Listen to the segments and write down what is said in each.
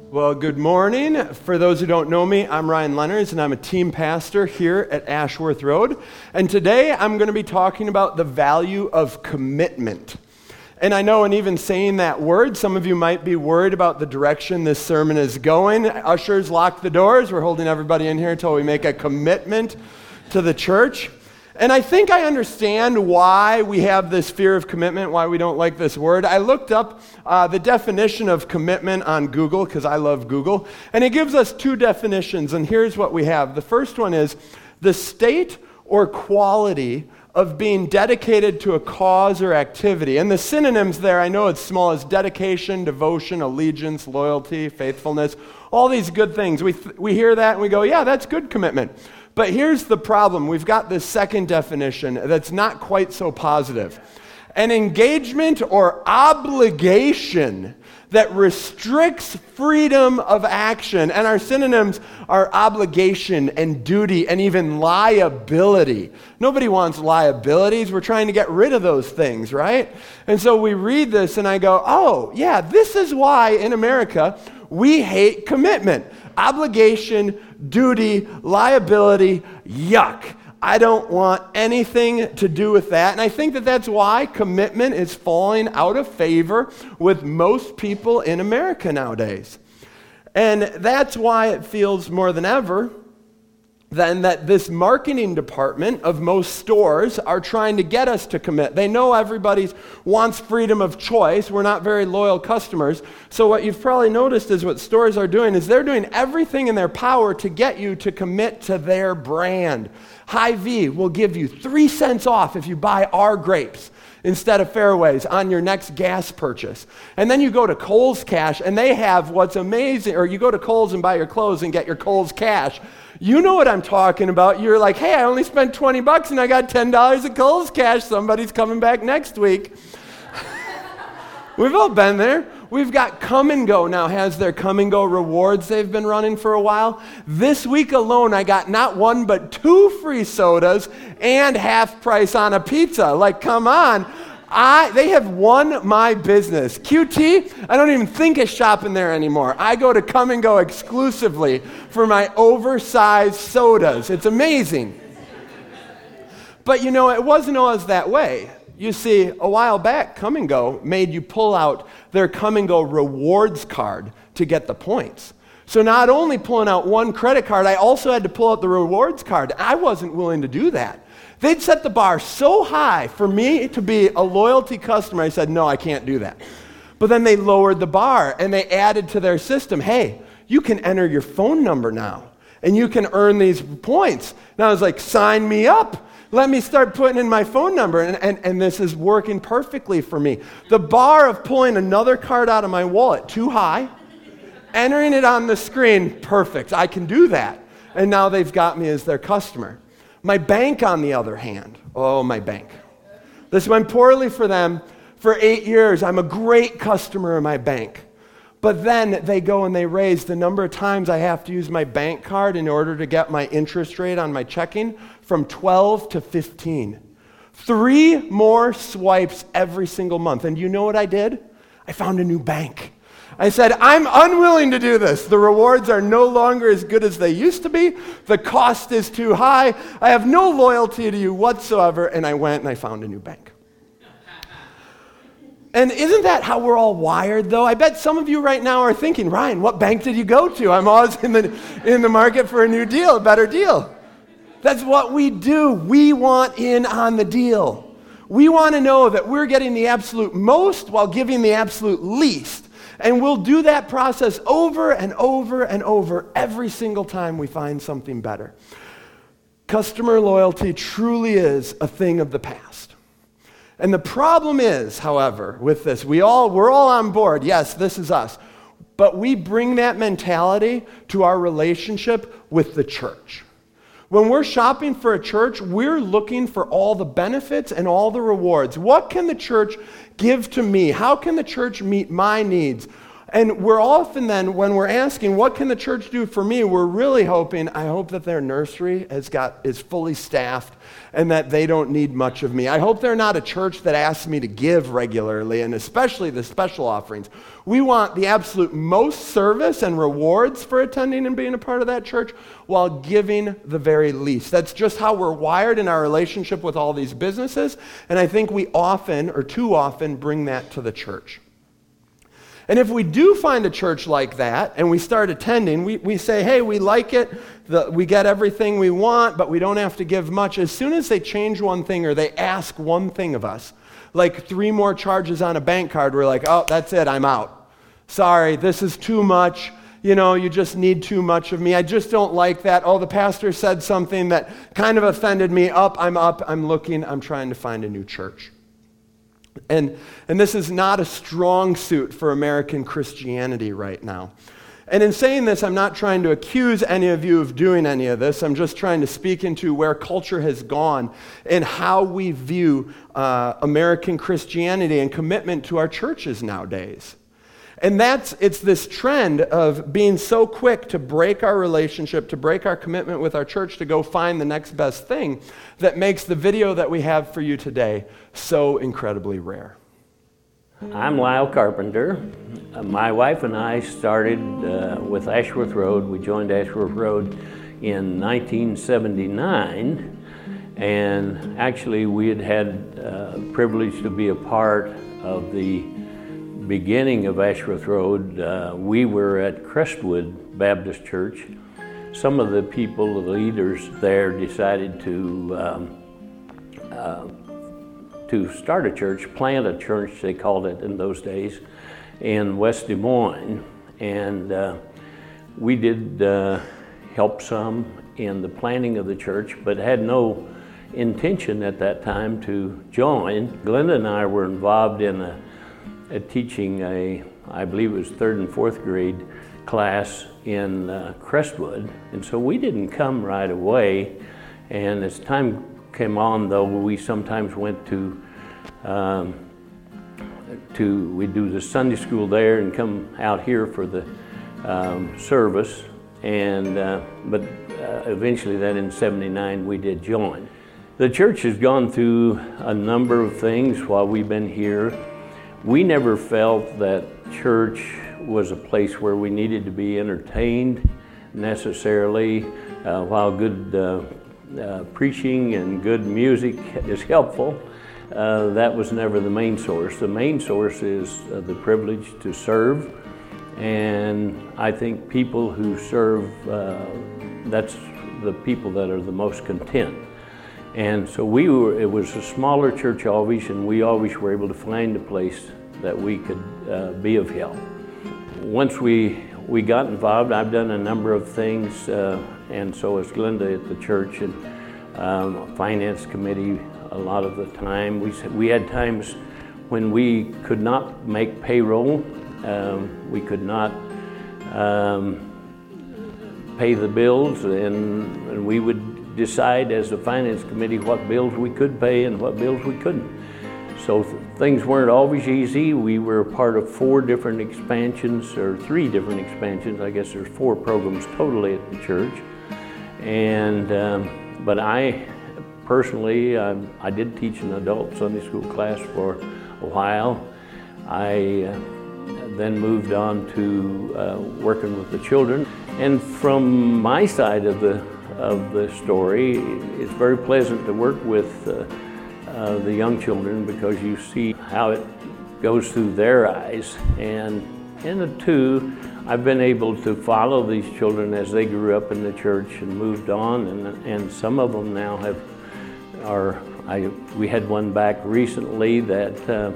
Well, good morning. For those who don't know me, I'm Ryan Lenners, and I'm a team pastor here at Ashworth Road. And today I'm going to be talking about the value of commitment. And I know in even saying that word, some of you might be worried about the direction this sermon is going. Ushers, lock the doors. We're holding everybody in here until we make a commitment to the church. And I think I understand why we have this fear of commitment, why we don't like this word. I looked up the definition of commitment on Google, because I love Google, and it gives us two definitions, and here's what we have. The first one is the state or quality of being dedicated to a cause or activity. And the synonyms there, I know it's small, as dedication, devotion, allegiance, loyalty, faithfulness, all these good things. We hear that and we go, yeah, that's good commitment. But here's the problem. We've got this second definition that's not quite so positive. An engagement or obligation that restricts freedom of action. And our synonyms are obligation and duty and even liability. Nobody wants liabilities. We're trying to get rid of those things, right? And so we read this and I go, oh, yeah, this is why in America we hate commitment. Obligation, duty, liability, yuck. I don't want anything to do with that. And I think that that's why commitment is falling out of favor with most people in America nowadays. And that's why it feels more than ever then that this marketing department of most stores are trying to get us to commit. They know everybody wants freedom of choice. We're not very loyal customers. So what you've probably noticed is what stores are doing is they're doing everything in their power to get you to commit to their brand. Hy-Vee will give you 3 cents off if you buy our grapes instead of Fairways on your next gas purchase. And then you go to Kohl's Cash and they have what's amazing, or you go to Kohl's and buy your clothes and get your Kohl's Cash. You know what I'm talking about. You're like, hey, I only spent $20 and I got $10 at Kohl's Cash. Somebody's coming back next week. We've all been there. We've got Come and Go now has their Come and Go rewards they've been running for a while. This week alone, I got not 1 but 2 free sodas and half price on a pizza. Like, come on. They have won my business. QT, I don't even think of shopping there anymore. I go to Come and Go exclusively for my oversized sodas. It's amazing. But you know, it wasn't always that way. You see, a while back, Come and Go made you pull out their Come and Go rewards card to get the points. So not only pulling out one credit card, I also had to pull out the rewards card. I wasn't willing to do that. They'd set the bar so high for me to be a loyalty customer. I said, no, I can't do that. But then they lowered the bar and they added to their system, hey, you can enter your phone number now and you can earn these points. And I was like, sign me up. Let me start putting in my phone number, and this is working perfectly for me. The bar of pulling another card out of my wallet, too high, entering it on the screen, perfect. I can do that. And now they've got me as their customer. My bank, on the other hand, oh, my bank. This went poorly for them for 8 years. I'm a great customer of my bank. But then they go and they raise the number of times I have to use my bank card in order to get my interest rate on my checking from 12 to 15. 3 more swipes every single month. And you know what I did? I found a new bank. I said, I'm unwilling to do this. The rewards are no longer as good as they used to be. The cost is too high. I have no loyalty to you whatsoever. And I went and I found a new bank. And isn't that how we're all wired, though? I bet some of you right now are thinking, Ryan, what bank did you go to? I'm always in the market for a new deal, a better deal. That's what we do. We want in on the deal. We want to know that we're getting the absolute most while giving the absolute least. And we'll do that process over and over and over every single time we find something better. Customer loyalty truly is a thing of the past. And the problem is, however, with this, we're all on board. Yes, this is us. But we bring that mentality to our relationship with the church. When we're shopping for a church, we're looking for all the benefits and all the rewards. What can the church give to me? How can the church meet my needs? And we're often then, when we're asking, what can the church do for me? We're really hoping, I hope that their nursery is fully staffed and that they don't need much of me. I hope they're not a church that asks me to give regularly, and especially the special offerings. We want the absolute most service and rewards for attending and being a part of that church while giving the very least. That's just how we're wired in our relationship with all these businesses, and I think we often, or too often, bring that to the church. And if we do find a church like that and we start attending, we say, hey, we like it, we get everything we want, but we don't have to give much. As soon as they change one thing or they ask one thing of us, like 3 more charges on a bank card, we're like, oh, that's it, I'm out. Sorry, this is too much. You just need too much of me. I just don't like that. Oh, the pastor said something that kind of offended me. I'm looking, I'm trying to find a new church. And this is not a strong suit for American Christianity right now. And in saying this, I'm not trying to accuse any of you of doing any of this. I'm just trying to speak into where culture has gone and how we view American Christianity and commitment to our churches nowadays. And it's this trend of being so quick to break our relationship, to break our commitment with our church, to go find the next best thing, that makes the video that we have for you today so incredibly rare. I'm Lyle Carpenter. My wife and I started with Ashworth Road. We joined Ashworth Road in 1979, and actually we had the privilege to be a part of the beginning of Ashworth Road. We were at Crestwood Baptist Church. Some of the people, the leaders there, decided to start a church, plant a church, they called it in those days, in West Des Moines. And we did help some in the planning of the church, but had no intention at that time to join. Glenda and I were involved in teaching I believe it was 3rd and 4th grade class in Crestwood. And so we didn't come right away. And as time came on, though, we sometimes went we'd do the Sunday school there and come out here for the service. And but eventually then in 79 we did join. The church has gone through a number of things while we've been here. We never felt that church was a place where we needed to be entertained necessarily. While good preaching and good music is helpful, that was never the main source. The main source is the privilege to serve, and I think people who serve, that's the people that are the most content. And so it was a smaller church always, and we always were able to find a place that we could be of help. Once we got involved, I've done a number of things, and so has Glenda at the church, and finance committee a lot of the time. We had times when we could not make payroll, we could not pay the bills, and we would decide as a finance committee what bills we could pay and what bills we couldn't. So things weren't always easy. We were part of 4 different expansions, or 3 different expansions. I guess there's 4 programs totally at the church. And but I personally, I did teach an adult Sunday school class for a while. I then moved on to working with the children. And from my side of the story, it's very pleasant to work with the young children, because you see how it goes through their eyes. And in the 2, I've been able to follow these children as they grew up in the church and moved on, and some of them now we had one back recently that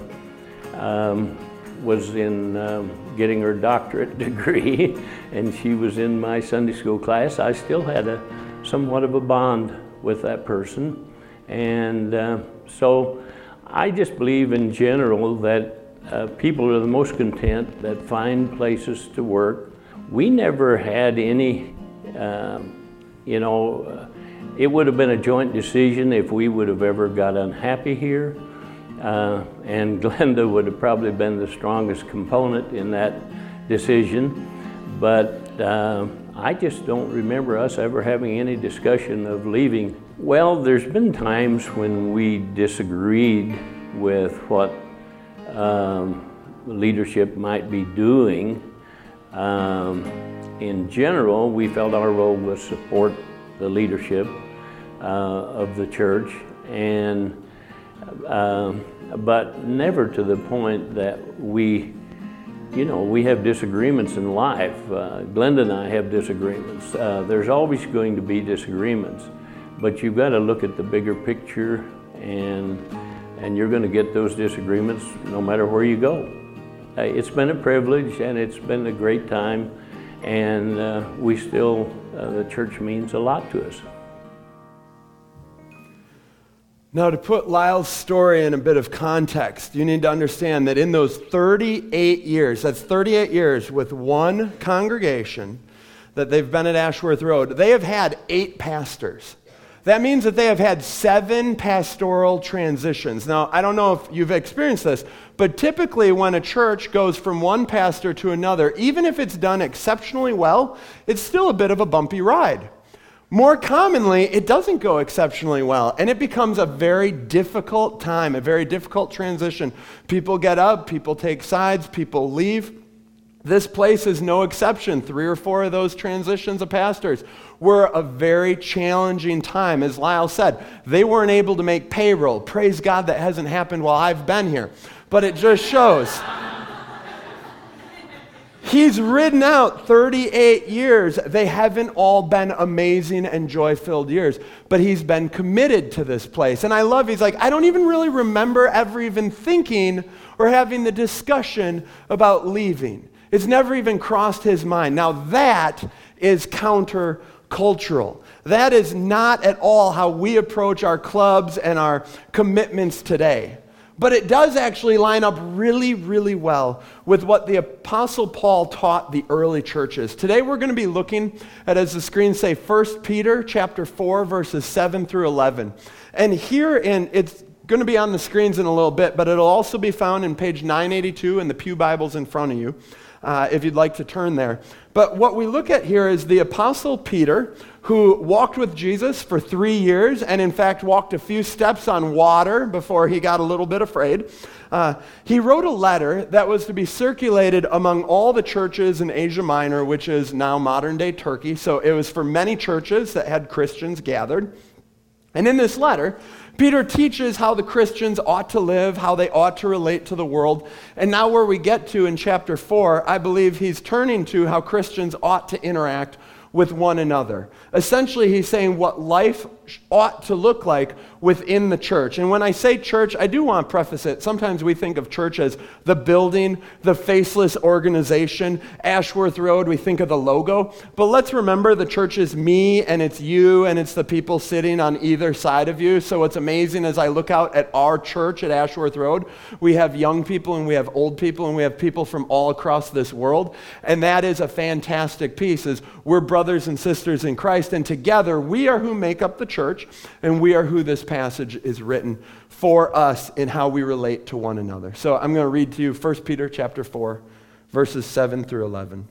was in getting her doctorate degree, and she was in my Sunday school class. I still had somewhat of a bond with that person. And so I just believe in general that people are the most content that find places to work. We never had any, it would have been a joint decision if we would have ever got unhappy here. And Glenda would have probably been the strongest component in that decision, but I just don't remember us ever having any discussion of leaving. Well, there's been times when we disagreed with what leadership might be doing. In general, we felt our role was support the leadership of the church, and but never to the point that we have disagreements in life. Glenda and I have disagreements. There's always going to be disagreements, but you've got to look at the bigger picture, and you're going to get those disagreements no matter where you go. It's been a privilege, and it's been a great time, and the church means a lot to us. Now, to put Lyle's story in a bit of context, you need to understand that in those 38 years, that's 38 years with one congregation that they've been at Ashworth Road, they have had 8 pastors. That means that they have had 7 pastoral transitions. Now, I don't know if you've experienced this, but typically when a church goes from one pastor to another, even if it's done exceptionally well, it's still a bit of a bumpy ride. More commonly, it doesn't go exceptionally well, and it becomes a very difficult time, a very difficult transition. People get up, people take sides, people leave. This place is no exception. 3 or 4 of those transitions of pastors were a very challenging time. As Lyle said, they weren't able to make payroll. Praise God that hasn't happened while I've been here. But it just shows. He's ridden out 38 years. They haven't all been amazing and joy-filled years, but he's been committed to this place. And I love, he's like, I don't even really remember ever even thinking or having the discussion about leaving. It's never even crossed his mind. Now that is countercultural. That is not at all how we approach our clubs and our commitments today. But it does actually line up really, really well with what the Apostle Paul taught the early churches. Today we're going to be looking at, as the screens say, 1 Peter chapter 4, verses 7 through 11. And it's going to be on the screens in a little bit, but it'll also be found in page 982 in the pew Bibles in front of you, if you'd like to turn there. But what we look at here is the Apostle Peter, who walked with Jesus for 3 years, and in fact walked a few steps on water before he got a little bit afraid. He wrote a letter that was to be circulated among all the churches in Asia Minor, which is now modern-day Turkey. So it was for many churches that had Christians gathered. And in this letter, Peter teaches how the Christians ought to live, how they ought to relate to the world. And now where we get to in chapter 4, I believe he's turning to how Christians ought to interact with one another. Essentially, he's saying what life ought to look like within the church. And when I say church, I do want to preface it. Sometimes we think of church as the building, the faceless organization. Ashworth Road, we think of the logo. But let's remember the church is me, and it's you, and it's the people sitting on either side of you. So what's amazing as I look out at our church at Ashworth Road, we have young people, and we have old people, and we have people from all across this world. And that is a fantastic piece, is we're brothers and sisters in Christ, and together we are who make up the church, and we are who this passage is written for us in how we relate to one another. So I'm going to read to you 1 Peter chapter 4, verses 7 through 11.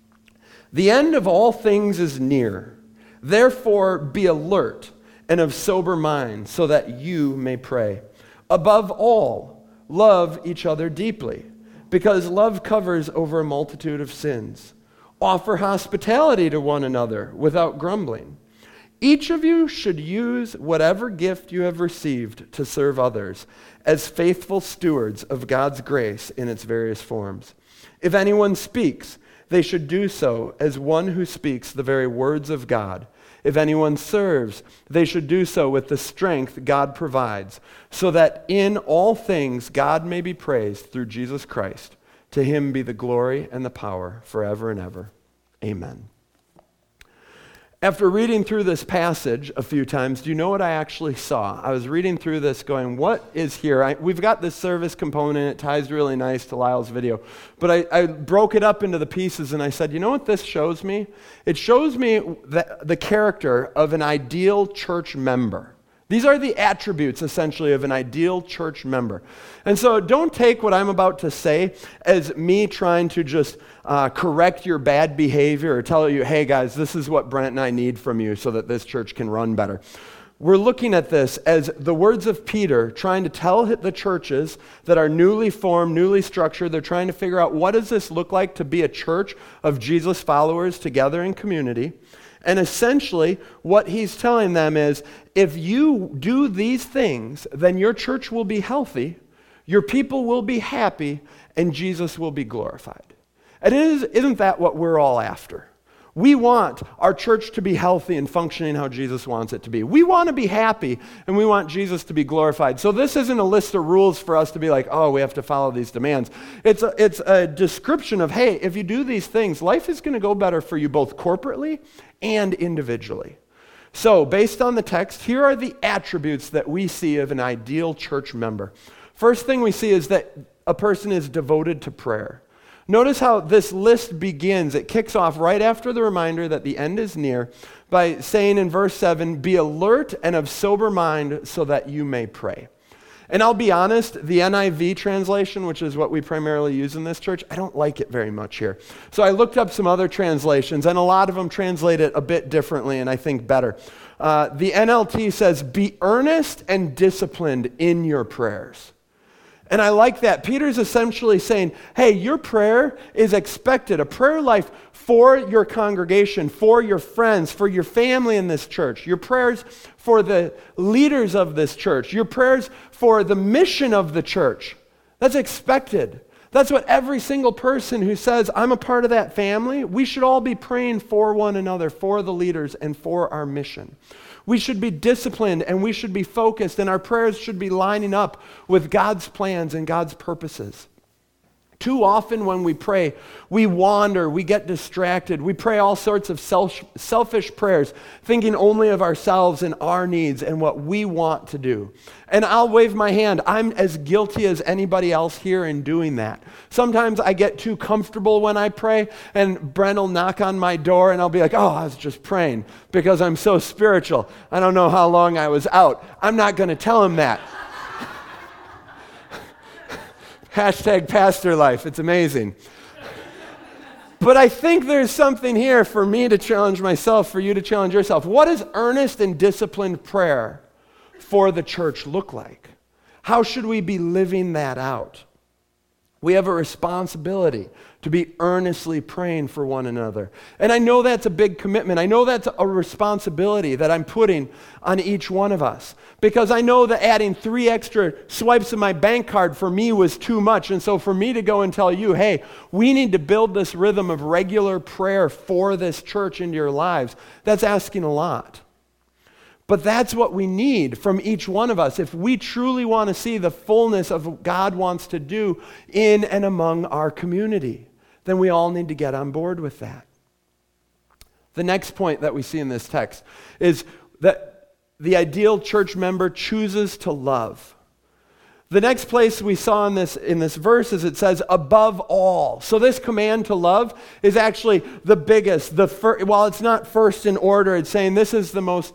The end of all things is near. Therefore be alert and of sober mind, so that you may pray. Above all, love each other deeply, because love covers over a multitude of sins. Offer hospitality to one another without grumbling. Each of you should use whatever gift you have received to serve others as faithful stewards of God's grace in its various forms. If anyone speaks, they should do so as one who speaks the very words of God. If anyone serves, they should do so with the strength God provides, so that in all things God may be praised through Jesus Christ. To him be the glory and the power forever and ever. Amen. After reading through this passage a few times, do you know what I actually saw? I was reading through this going, what is here? We've got this service component. It ties really nice to Lyle's video. But I broke it up into the pieces and I said, you know what this shows me? It shows me the character of an ideal church member. These are the attributes, essentially, of an ideal church member. And so don't take what I'm about to say as me trying to just correct your bad behavior or tell you, hey guys, this is what Brent and I need from you so that this church can run better. We're looking at this as the words of Peter trying to tell the churches that are newly formed, newly structured. They're trying to figure out, what does this look like to be a church of Jesus followers together in community? And essentially, what he's telling them is, if you do these things, then your church will be healthy, your people will be happy, and Jesus will be glorified. And isn't that what we're all after? We want our church to be healthy and functioning how Jesus wants it to be. We want to be happy, and we want Jesus to be glorified. So this isn't a list of rules for us to be like, oh, we have to follow these demands. It's a description of, hey, if you do these things, life is going to go better for you both corporately and individually. So based on the text, here are the attributes that we see of an ideal church member. First thing we see is that a person is devoted to prayer. Notice how this list begins. It kicks off right after the reminder that the end is near by saying in verse 7, be alert and of sober mind so that you may pray. And I'll be honest, the NIV translation, which is what we primarily use in this church, I don't like it very much here. So I looked up some other translations, and a lot of them translate it a bit differently and I think better. The NLT says, be earnest and disciplined in your prayers. And I like that. Peter's essentially saying, hey, your prayer is expected. A prayer life for your congregation, for your friends, for your family in this church. Your prayers for the leaders of this church. Your prayers for the mission of the church. That's expected. That's what every single person who says, I'm a part of that family, we should all be praying for one another, for the leaders, and for our mission. We should be disciplined and we should be focused, and our prayers should be lining up with God's plans and God's purposes. Too often when we pray, we wander, we get distracted, we pray all sorts of selfish prayers, thinking only of ourselves and our needs and what we want to do. And I'll wave my hand. I'm as guilty as anybody else here in doing that. Sometimes I get too comfortable when I pray, and Brent will knock on my door and I'll be like, oh, I was just praying because I'm so spiritual. I don't know how long I was out. I'm not going to tell him that. Hashtag pastor life. It's amazing. But I think there's something here for me to challenge myself, for you to challenge yourself. What does earnest and disciplined prayer for the church look like? How should we be living that out? We have a responsibility to be earnestly praying for one another. And I know that's a big commitment. I know that's a responsibility that I'm putting on each one of us. Because I know that adding 3 extra swipes of my bank card for me was too much. And so for me to go and tell you, hey, we need to build this rhythm of regular prayer for this church into your lives, that's asking a lot. But that's what we need from each one of us if we truly want to see the fullness of what God wants to do in and among our community. Then we all need to get on board with that. The next point that we see in this text is that the ideal church member chooses to love. The next place we saw in this verse is it says, above all. So this command to love is actually the biggest. While it's not first in order, it's saying this is the most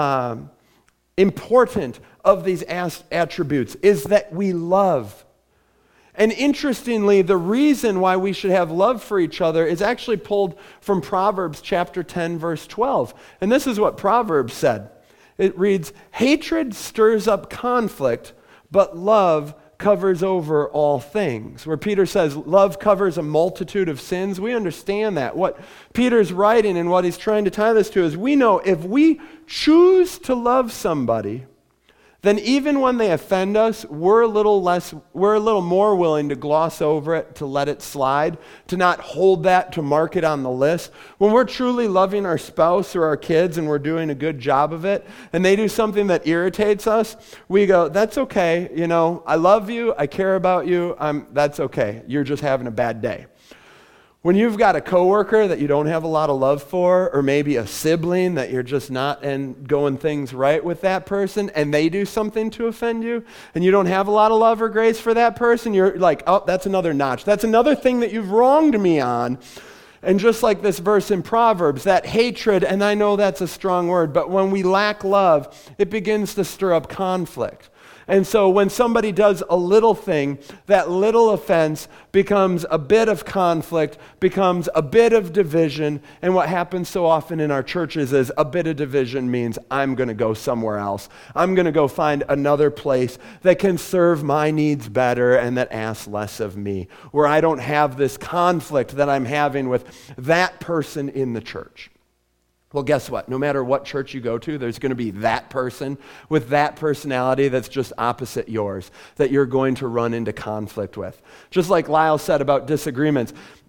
important of these attributes, is that we love. And interestingly, the reason why we should have love for each other is actually pulled from Proverbs chapter 10, verse 12. And this is what Proverbs said. It reads, hatred stirs up conflict, but love covers over all things. Where Peter says love covers a multitude of sins, we understand that. What Peter's writing and what he's trying to tie this to is we know if we choose to love somebody, then even when they offend us, we're a little more willing to gloss over it, to let it slide, to not hold that, to mark it on the list. When we're truly loving our spouse or our kids and we're doing a good job of it, and they do something that irritates us, we go, that's okay, I love you, I care about you, that's okay, you're just having a bad day. When you've got a coworker that you don't have a lot of love for, or maybe a sibling that you're just not going things right with that person, and they do something to offend you, and you don't have a lot of love or grace for that person, you're like, oh, that's another notch. That's another thing that you've wronged me on. And just like this verse in Proverbs, that hatred, and I know that's a strong word, but when we lack love, it begins to stir up conflict. And so when somebody does a little thing, that little offense becomes a bit of conflict, becomes a bit of division. And what happens so often in our churches is a bit of division means I'm going to go somewhere else. I'm going to go find another place that can serve my needs better and that asks less of me, where I don't have this conflict that I'm having with that person in the church. Well, guess what? No matter what church you go to, there's going to be that person with that personality that's just opposite yours that you're going to run into conflict with. Just like Lyle said about disagreements.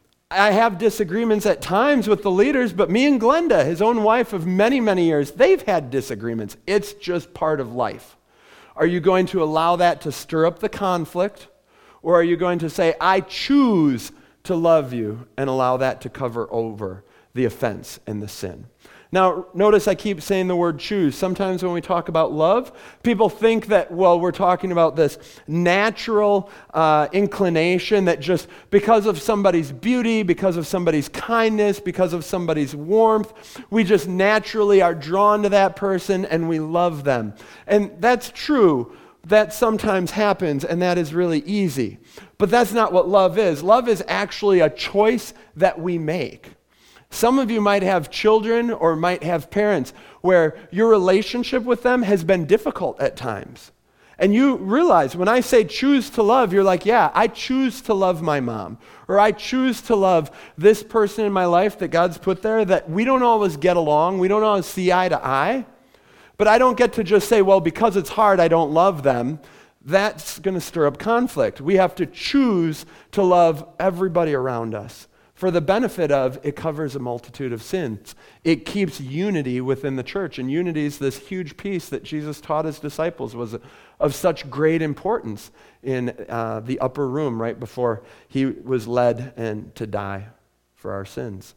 I have disagreements at times with the leaders, but me and Glenda, his own wife of many, many years, they've had disagreements. It's just part of life. Are you going to allow that to stir up the conflict? Or are you going to say, I choose to love you, and allow that to cover over the offense and the sin? Now, notice I keep saying the word choose. Sometimes when we talk about love, people think that, well, we're talking about this natural inclination that just because of somebody's beauty, because of somebody's kindness, because of somebody's warmth, we just naturally are drawn to that person and we love them. And that's true. That sometimes happens, and that is really easy. But that's not what love is. Love is actually a choice that we make. Some of you might have children or might have parents where your relationship with them has been difficult at times. And you realize when I say choose to love, you're like, yeah, I choose to love my mom. Or I choose to love this person in my life that God's put there that we don't always get along, we don't always see eye to eye. But I don't get to just say, well, because it's hard, I don't love them. That's going to stir up conflict. We have to choose to love everybody around us. For the benefit of, it covers a multitude of sins. It keeps unity within the church. And unity is this huge piece that Jesus taught his disciples was of such great importance in the upper room right before he was led and to die for our sins.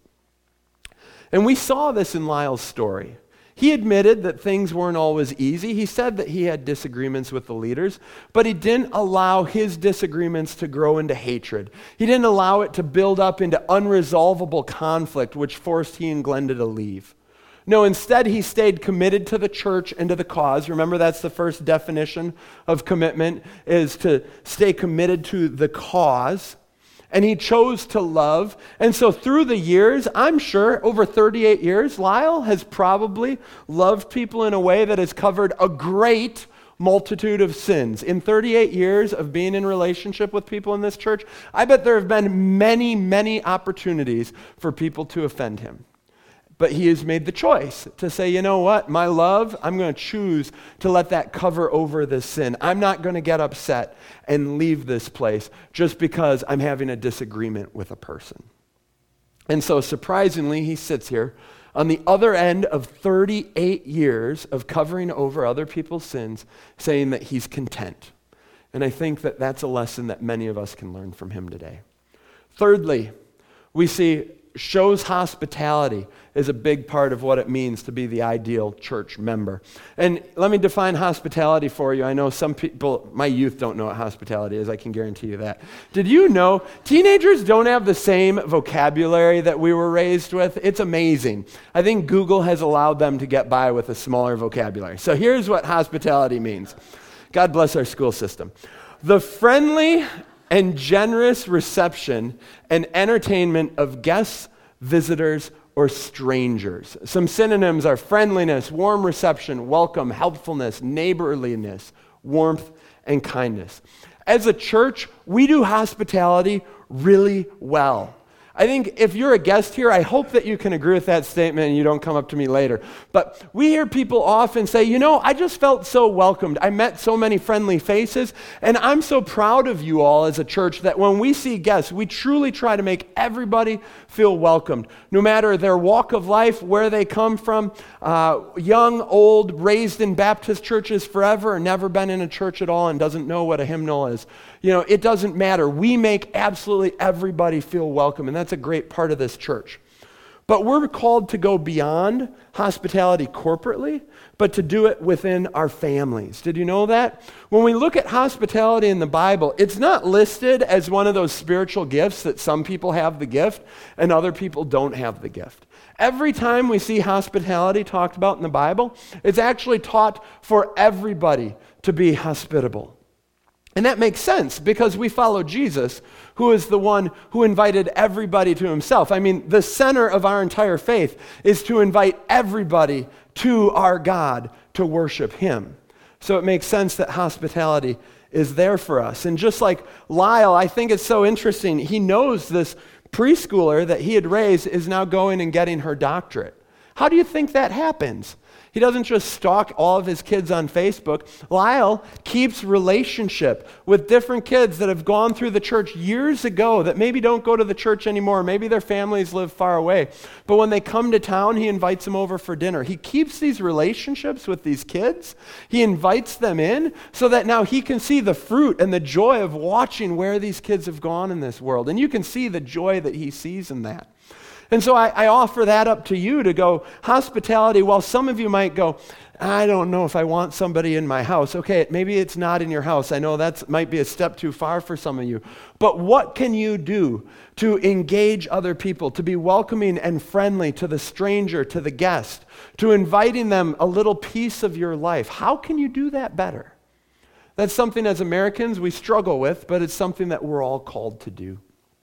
And we saw this in Lyle's story. He admitted that things weren't always easy. He said that he had disagreements with the leaders, but he didn't allow his disagreements to grow into hatred. He didn't allow it to build up into unresolvable conflict, which forced he and Glenda to leave. No, instead he stayed committed to the church and to the cause. Remember, that's the first definition of commitment, is to stay committed to the cause. And he chose to love. And so through the years, I'm sure over 38 years, Lyle has probably loved people in a way that has covered a great multitude of sins. In 38 years of being in relationship with people in this church, I bet there have been many, many opportunities for people to offend him. But he has made the choice to say, you know what, my love, I'm going to choose to let that cover over this sin. I'm not going to get upset and leave this place just because I'm having a disagreement with a person. And so surprisingly, he sits here on the other end of 38 years of covering over other people's sins, saying that he's content. And I think that that's a lesson that many of us can learn from him today. Thirdly, we see shows hospitality is a big part of what it means to be the ideal church member. And let me define hospitality for you. I know some people, my youth don't know what hospitality is, I can guarantee you that. Did you know teenagers don't have the same vocabulary that we were raised with? It's amazing. I think Google has allowed them to get by with a smaller vocabulary. So here's what hospitality means. God bless our school system. The friendly and generous reception and entertainment of guests, visitors, or strangers. Some synonyms are friendliness, warm reception, welcome, helpfulness, neighborliness, warmth, and kindness. As a church, we do hospitality really well. I think if you're a guest here, I hope that you can agree with that statement and you don't come up to me later. But we hear people often say, you know, I just felt so welcomed. I met so many friendly faces, and I'm so proud of you all as a church that when we see guests, we truly try to make everybody feel welcomed, no matter their walk of life, where they come from, young, old, raised in Baptist churches forever, or never been in a church at all and doesn't know what a hymnal is. You know, it doesn't matter. We make absolutely everybody feel welcome, and that's a great part of this church. But we're called to go beyond hospitality corporately, but to do it within our families. Did you know that? When we look at hospitality in the Bible, it's not listed as one of those spiritual gifts that some people have the gift and other people don't have the gift. Every time we see hospitality talked about in the Bible, it's actually taught for everybody to be hospitable. And that makes sense because we follow Jesus, who is the one who invited everybody to himself. I mean, the center of our entire faith is to invite everybody to our God to worship him. So it makes sense that hospitality is there for us. And just like Lyle, I think it's so interesting. He knows this preschooler that he had raised is now going and getting her doctorate. How do you think that happens? He doesn't just stalk all of his kids on Facebook. Lyle keeps relationship with different kids that have gone through the church years ago that maybe don't go to the church anymore. Maybe their families live far away. But when they come to town, he invites them over for dinner. He keeps these relationships with these kids. He invites them in so that now he can see the fruit and the joy of watching where these kids have gone in this world. And you can see the joy that he sees in that. And so I offer that up to you to go, hospitality, while some of you might go, I don't know if I want somebody in my house. Okay, maybe it's not in your house. I know that might be a step too far for some of you. But what can you do to engage other people, to be welcoming and friendly to the stranger, to the guest, to inviting them a little piece of your life? How can you do that better? That's something as Americans we struggle with, but it's something that we're all called to do.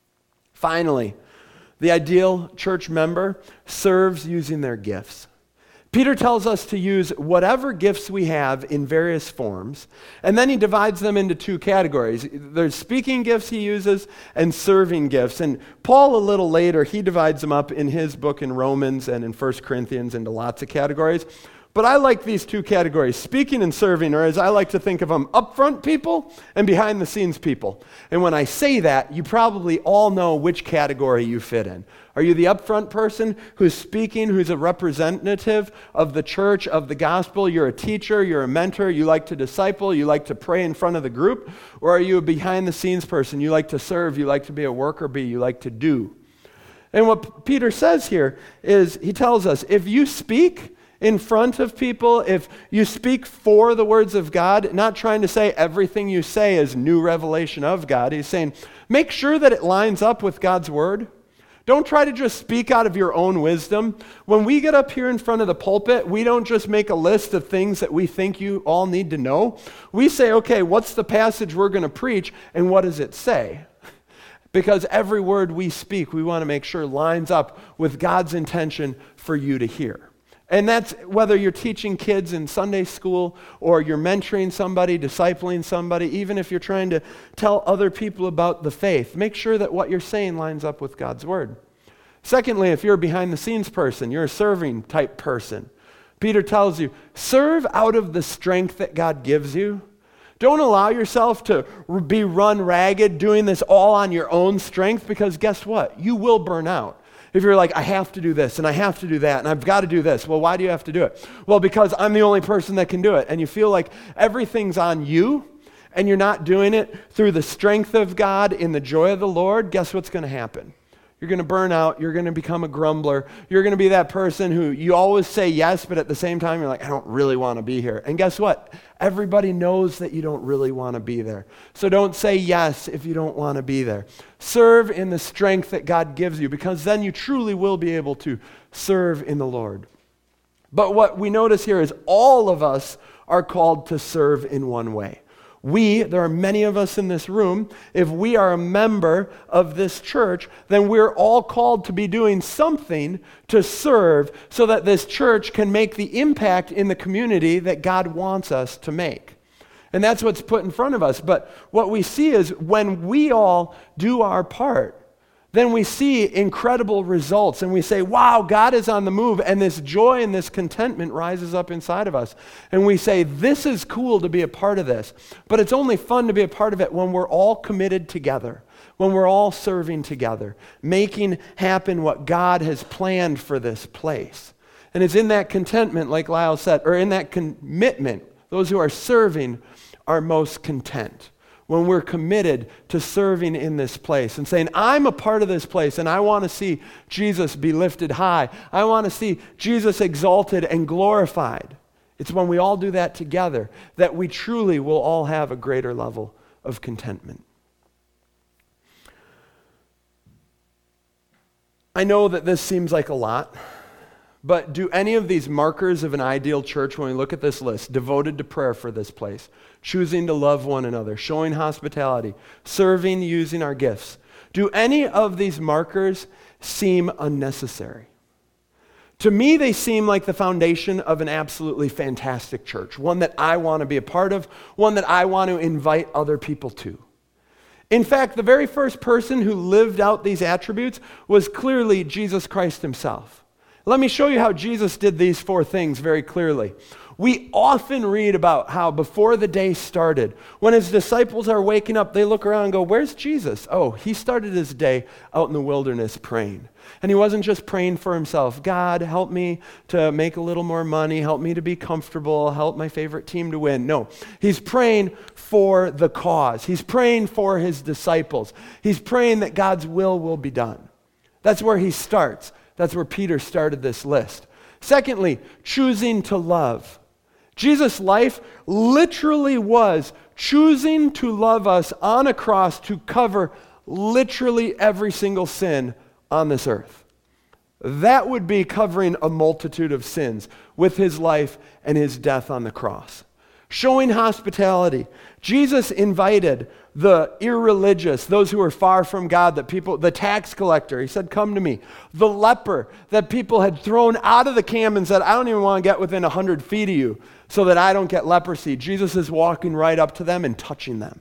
Finally, the ideal church member serves using their gifts. Peter tells us to use whatever gifts we have in various forms, and then he divides them into two categories. There's speaking gifts he uses and serving gifts. And Paul, a little later, he divides them up in his book in Romans and in 1 Corinthians into lots of categories. But I like these two categories, speaking and serving, or as I like to think of them, upfront people and behind the scenes people. And when I say that, you probably all know which category you fit in. Are you the upfront person who's speaking, who's a representative of the church, of the gospel? You're a teacher, you're a mentor, you like to disciple, you like to pray in front of the group? Or are you a behind the scenes person? You like to serve, you like to be a worker bee, you like to do. And what Peter says here is, he tells us, if you speak in front of people, if you speak for the words of God, not trying to say everything you say is new revelation of God. He's saying, make sure that it lines up with God's word. Don't try to just speak out of your own wisdom. When we get up here in front of the pulpit, we don't just make a list of things that we think you all need to know. We say, okay, what's the passage we're going to preach, and what does it say? Because every word we speak, we want to make sure lines up with God's intention for you to hear. And that's whether you're teaching kids in Sunday school or you're mentoring somebody, discipling somebody, even if you're trying to tell other people about the faith, make sure that what you're saying lines up with God's word. Secondly, if you're a behind the scenes person, you're a serving type person, Peter tells you, serve out of the strength that God gives you. Don't allow yourself to be run ragged doing this all on your own strength, because guess what? You will burn out. If you're like, I have to do this, and I have to do that, and I've got to do this. Well, why do you have to do it? Well, because I'm the only person that can do it. And you feel like everything's on you, and you're not doing it through the strength of God in the joy of the Lord. Guess what's going to happen? You're going to burn out. You're going to become a grumbler. You're going to be that person who you always say yes, but at the same time, you're like, I don't really want to be here. And guess what? Everybody knows that you don't really want to be there. So don't say yes if you don't want to be there. Serve in the strength that God gives you, because then you truly will be able to serve in the Lord. But what we notice here is all of us are called to serve in one way. There are many of us in this room, if we are a member of this church, then we're all called to be doing something to serve so that this church can make the impact in the community that God wants us to make. And that's what's put in front of us. But what we see is when we all do our part, then we see incredible results, and we say, wow, God is on the move, and this joy and this contentment rises up inside of us. And we say, this is cool to be a part of this, but it's only fun to be a part of it when we're all committed together, when we're all serving together, making happen what God has planned for this place. And it's in that contentment, like Lyle said, or in that commitment, those who are serving are most content. when we're committed to serving in this place and saying, I'm a part of this place and I want to see Jesus be lifted high. I want to see Jesus exalted and glorified. It's when we all do that together that we truly will all have a greater level of contentment. I know that this seems like a lot, but do any of these markers of an ideal church, when we look at this list, devoted to prayer for this place, choosing to love one another, showing hospitality, serving, using our gifts, do any of these markers seem unnecessary? To me, they seem like the foundation of an absolutely fantastic church, one that I want to be a part of, one that I want to invite other people to. In fact, the very first person who lived out these attributes was clearly Jesus Christ himself. Let me show you how Jesus did these 4 things very clearly. We often read about how before the day started, when his disciples are waking up, they look around and go, where's Jesus? Oh, he started his day out in the wilderness praying. And he wasn't just praying for himself. God, help me to make a little more money. Help me to be comfortable. Help my favorite team to win. No, he's praying for the cause. He's praying for his disciples. He's praying that God's will be done. That's where he starts. That's where Peter started this list. Secondly, choosing to love. Jesus' life literally was choosing to love us on a cross to cover literally every single sin on this earth. That would be covering a multitude of sins with his life and his death on the cross. Showing hospitality. Jesus invited the irreligious, those who were far from God, the tax collector, he said, come to me. The leper that people had thrown out of the camp and said, I don't even want to get within 100 feet of you so that I don't get leprosy. Jesus is walking right up to them and touching them.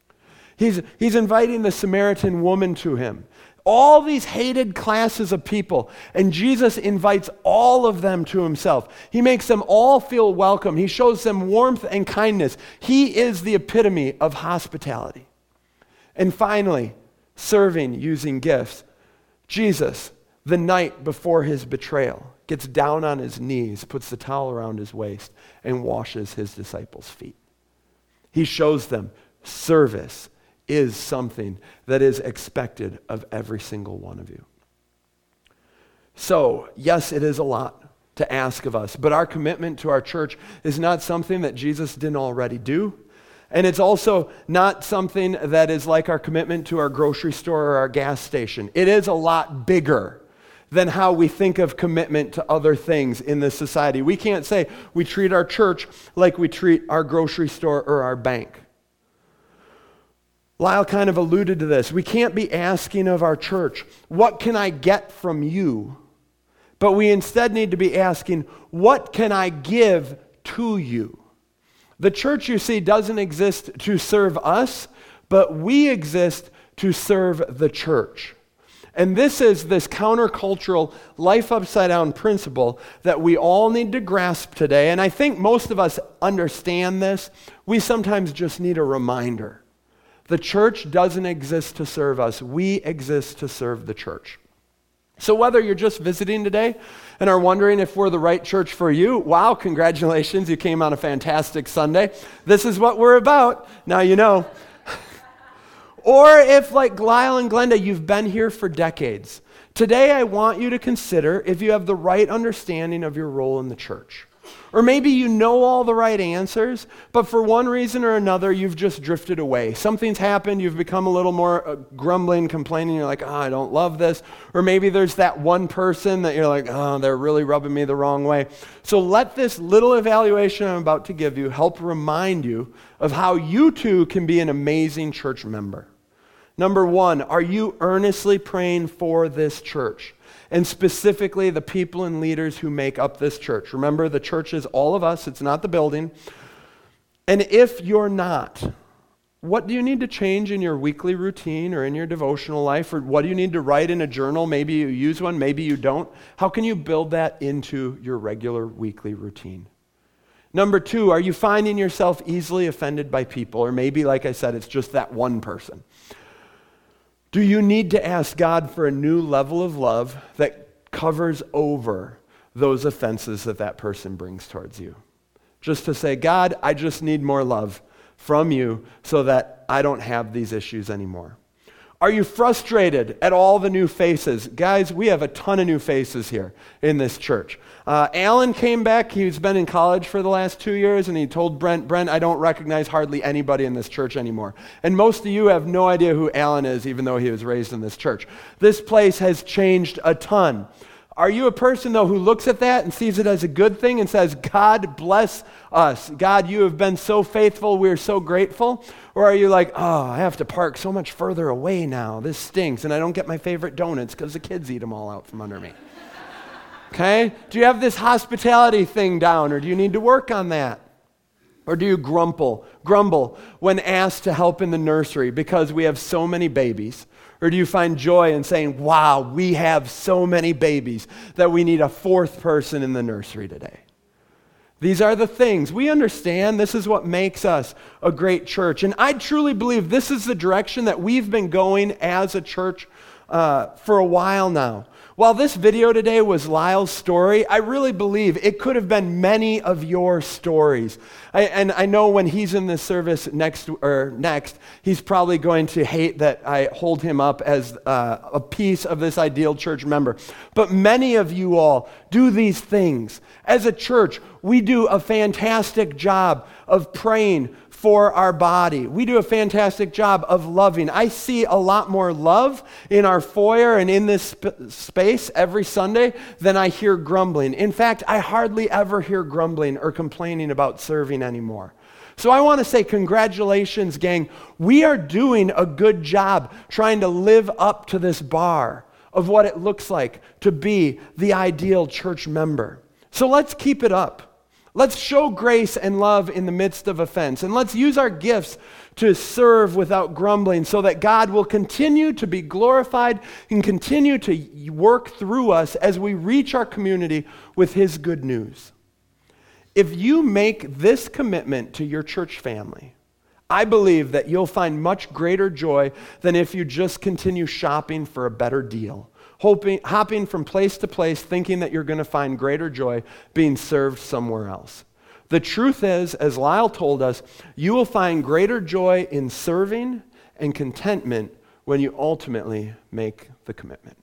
He's inviting the Samaritan woman to him. All these hated classes of people, and Jesus invites all of them to himself. He makes them all feel welcome. He shows them warmth and kindness. He is the epitome of hospitality. And finally, serving using gifts. Jesus, the night before his betrayal, gets down on his knees, puts the towel around his waist, and washes his disciples' feet. He shows them service is something that is expected of every single one of you. So, yes, it is a lot to ask of us, but our commitment to our church is not something that Jesus didn't already do, and it's also not something that is like our commitment to our grocery store or our gas station. It is a lot bigger than how we think of commitment to other things in this society. We can't say we treat our church like we treat our grocery store or our bank. Lyle kind of alluded to this. We can't be asking of our church, what can I get from you? But we instead need to be asking, what can I give to you? The church, you see, doesn't exist to serve us, but we exist to serve the church. And this is this countercultural, life upside down principle that we all need to grasp today. And I think most of us understand this. We sometimes just need a reminder. The church doesn't exist to serve us. We exist to serve the church. So whether you're just visiting today and are wondering if we're the right church for you, wow, congratulations, you came on a fantastic Sunday. This is what we're about. Now you know. Or if, like Lyle and Glenda, you've been here for decades. Today I want you to consider if you have the right understanding of your role in the church. Or maybe you know all the right answers, but for one reason or another, you've just drifted away. Something's happened, you've become a little more grumbling, complaining, you're like, I don't love this. Or maybe there's that one person that you're like, they're really rubbing me the wrong way. So let this little evaluation I'm about to give you help remind you of how you too can be an amazing church member. Number 1, are you earnestly praying for this church? And specifically the people and leaders who make up this church. Remember, the church is all of us, it's not the building. And if you're not, what do you need to change in your weekly routine or in your devotional life? Or what do you need to write in a journal? Maybe you use one, maybe you don't. How can you build that into your regular weekly routine? Number 2, are you finding yourself easily offended by people? Or maybe, like I said, it's just that one person. Do you need to ask God for a new level of love that covers over those offenses that person brings towards you? Just to say, God, I just need more love from you so that I don't have these issues anymore? Are you frustrated at all the new faces? Guys, we have a ton of new faces here in this church. Alan came back. He's been in college for the last 2 years, and he told Brent, I don't recognize hardly anybody in this church anymore. And most of you have no idea who Alan is, even though he was raised in this church. This place has changed a ton. Are you a person, though, who looks at that and sees it as a good thing and says, God bless us. God, you have been so faithful. We're so grateful. Or are you like, oh, I have to park so much further away now. This stinks. And I don't get my favorite donuts because the kids eat them all out from under me. Okay? Do you have this hospitality thing down, or do you need to work on that? Or do you grumble when asked to help in the nursery because we have so many babies? Or do you find joy in saying, wow, we have so many babies that we need a fourth person in the nursery today? These are the things. We understand this is what makes us a great church. And I truly believe this is the direction that we've been going as a church for a while now. While this video today was Lyle's story, I really believe it could have been many of your stories. And I know when he's in this service next, he's probably going to hate that I hold him up as a piece of this ideal church member. But many of you all do these things. As a church, we do a fantastic job of praying for our body. We do a fantastic job of loving. I see a lot more love in our foyer and in this space every Sunday than I hear grumbling. In fact, I hardly ever hear grumbling or complaining about serving anymore. So I want to say congratulations, gang. We are doing a good job trying to live up to this bar of what it looks like to be the ideal church member. So let's keep it up. Let's show grace and love in the midst of offense. And let's use our gifts to serve without grumbling so that God will continue to be glorified and continue to work through us as we reach our community with His good news. If you make this commitment to your church family, I believe that you'll find much greater joy than if you just continue shopping for a better deal. Hopping from place to place, thinking that you're going to find greater joy being served somewhere else. The truth is, as Lyle told us, you will find greater joy in serving and contentment when you ultimately make the commitment.